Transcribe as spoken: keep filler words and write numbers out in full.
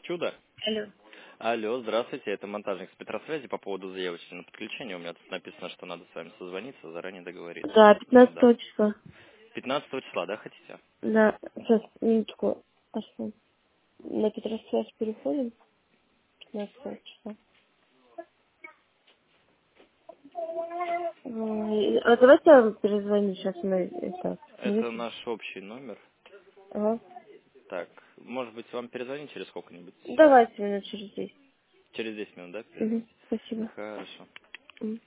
Чудо. Алло. Алло, здравствуйте, это монтажник с Петросвязи по поводу заявочки на подключение. У меня тут написано, что надо с вами созвониться, заранее договориться. Да, Да. пятнадцатого числа. пятнадцатого числа, да, хотите? Да, сейчас, минутку. Арсен. На Петросвязь переходим. пятнадцатого числа. Ой, А давайте я вам перезвоню сейчас на это. Это Смотрите. наш общий номер. Ага. Так, может быть, вам перезвонить через сколько-нибудь сейчас? Давайте минут через десять. Через десять минут, да, Угу. перезвоните? Спасибо. Хорошо. Мгм.